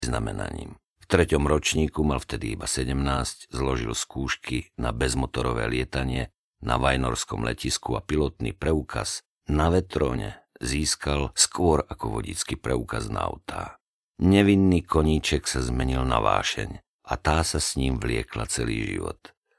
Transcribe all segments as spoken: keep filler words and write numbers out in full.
znamenaním. V treťom ročníku mal vtedy iba sedemnásť, zložil skúšky na bezmotorové lietanie na Vajnorskom letisku a pilotný preukaz na Vetróne získal skôr ako vodický preukaz na autá. Nevinný koníček sa zmenil na vášeň a tá sa s ním vliekla celý život.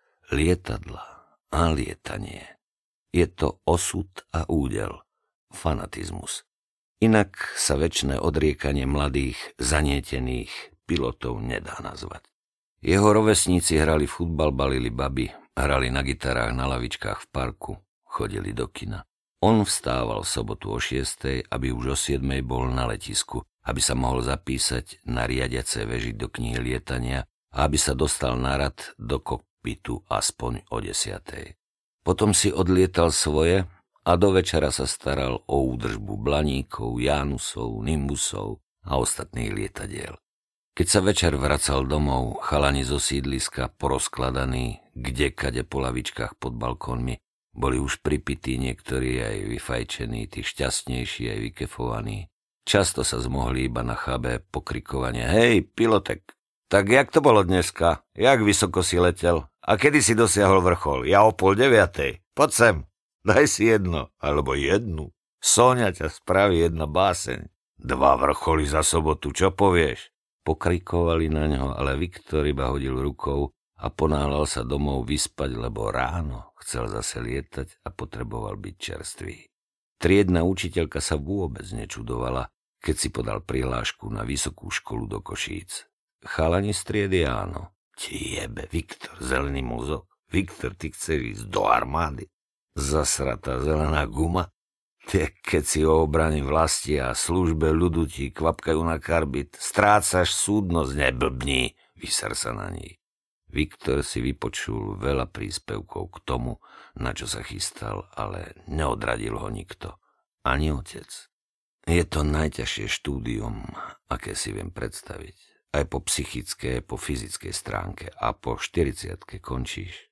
Lietadla a lietanie. Je to osud a údel, fanatizmus. Inak sa večné odriekanie mladých, zanietených pilotov nedá nazvať. Jeho rovesníci hrali futbal, balili baby, hrali na gitarách na lavičkách v parku, chodili do kina. On vstával v sobotu o šiestej, aby už o siedmej bol na letisku, aby sa mohol zapísať na riadiacej veži do knihy lietania a aby sa dostal na rad do kokpitu aspoň o desiatej. Potom si odlietal svoje a do večera sa staral o údržbu blaníkov, Janusov, Nimbusov a ostatných lietadiel. Keď sa večer vracal domov, chalani zo sídliska, porozkladaní kdekade po lavičkách pod balkónmi, boli už pripití, niektorí aj vyfajčení, tí šťastnejší aj vykefovaní. Často sa zmohli iba na chábe pokrikovanie. Hej, pilotek, tak jak to bolo dneska? Jak vysoko si letel? A kedy si dosiahol vrchol? Ja o pol deviatej. Poď sem, daj si jedno, alebo jednu. Sóňa ťa spraví jedna báseň. Dva vrcholy za sobotu, čo povieš? Pokrikovali na ňo, ale Viktor iba hodil rukou a ponáhľal sa domov vyspať, lebo ráno chcel zase lietať a potreboval byť čerstvý. Triedna učiteľka sa vôbec nečudovala, keď si podal prihlášku na vysokú školu do Košíc. Chalani z triedy áno. Ti jebe, Viktor, zelený mozog. Viktor, ty chceš ísť do armády. Zasratá zelená guma. Ty, keď si o obrane vlasti a službe ľudu ti kvapkajú na karbit, strácaš súdnosť, neblbni, vyser sa na nich. Viktor si vypočul veľa príspevkov k tomu, na čo sa chystal, ale neodradil ho nikto. Ani otec. Je to najťažšie štúdium, aké si viem predstaviť. Aj po psychickej, po fyzickej stránke. A po štyridsiatke končíš.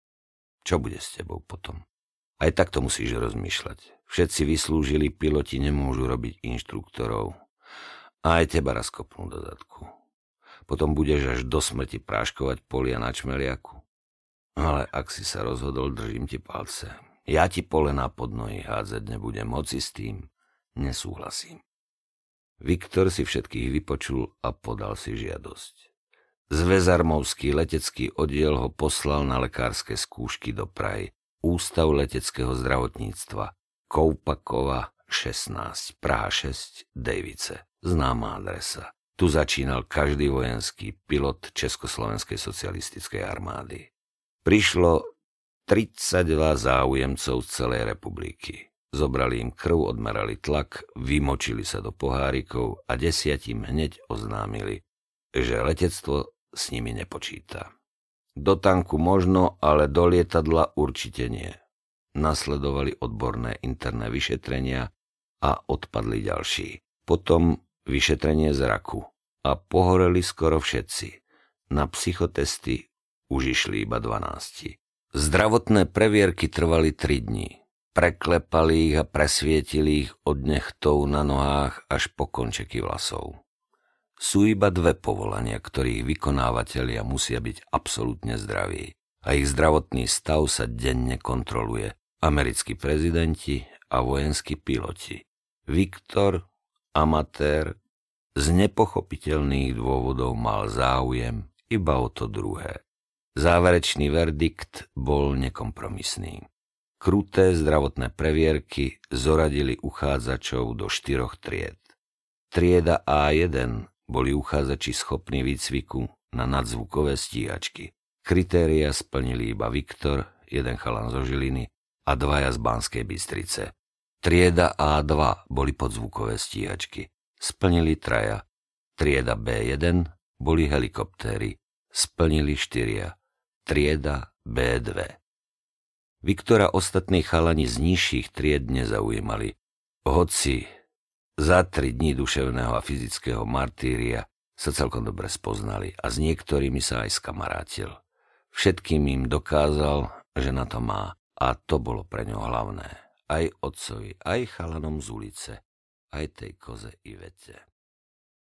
Čo bude s tebou potom? Aj takto musíš rozmýšľať. Všetci vyslúžili piloti nemôžu robiť inštruktorov. A aj teba raz kopnú do zadku. Potom budeš až do smrti práškovať polia na čmeliaku. Ale ak si sa rozhodol, držím ti palce. Ja ti polená pod nohy hádzať nebudem, hoci s tým nesúhlasím. Viktor si všetkých vypočul a podal si žiadosť. Zväzarmovský letecký oddiel ho poslal na lekárske skúšky do Prahy. Ústav leteckého zdravotníctva Koupakova šestnásť, Praha šesť, Dejvice. Známa adresa. Tu začínal každý vojenský pilot Československej socialistickej armády. Prišlo tridsaťdva záujemcov z celej republiky. Zobrali im krv, odmerali tlak, vymočili sa do pohárikov a desiatim hneď oznámili, že letectvo s nimi nepočíta. Do tanku možno, ale do lietadla určite nie. Nasledovali odborné interné vyšetrenia a odpadli ďalší. Potom vyšetrenie zraku a pohoreli skoro všetci. Na psychotesty už išli iba dvanásti. Zdravotné previerky trvali tri dni. Preklepali ich a presvietili ich od nechtov na nohách až po končeky vlasov. Sú iba dve povolania, ktorých vykonávateľia musia byť absolútne zdraví a ich zdravotný stav sa denne kontroluje. Americkí prezidenti a vojenskí piloti. Viktor, amatér, z nepochopiteľných dôvodov mal záujem iba o to druhé. Záverečný verdikt bol nekompromisný. Kruté zdravotné previerky zoradili uchádzačov do štyroch tried. Trieda á jeden boli uchádzači schopní výcviku na nadzvukové stíhačky. Kritéria splnili iba Viktor, jeden chalan zo Žiliny a dvaja z Banskej Bystrice. Trieda á dva boli podzvukové stíhačky. Splnili traja. Trieda bé jeden boli helikoptéry. Splnili štyria. Trieda bé dva. Viktora ostatní chalani z nižších tried nezaujímali. Hoci za tri dní duševného a fyzického martýria sa celkom dobre spoznali a s niektorými sa aj skamarátil. Všetkým im dokázal, že na to má. A to bolo pre ňo hlavné. Aj otcovi, aj chalanom z ulice, aj tej koze Ivete.